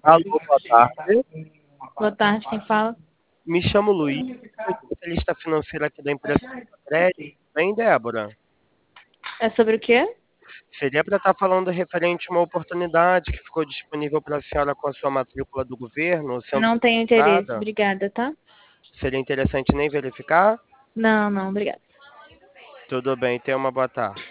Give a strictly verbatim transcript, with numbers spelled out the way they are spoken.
Alô, boa tarde. Boa tarde, quem fala? Me chamo Luiz, sou especialista financeiro aqui da empresa Crédito. Bem, Débora? É sobre o quê? Seria para estar falando referente a uma oportunidade que ficou disponível para a senhora com a sua matrícula do governo, sendo Não tenho interesse, registrada. obrigada, tá? Seria interessante nem verificar? Não, não, obrigada. Tudo bem, tenha uma boa tarde.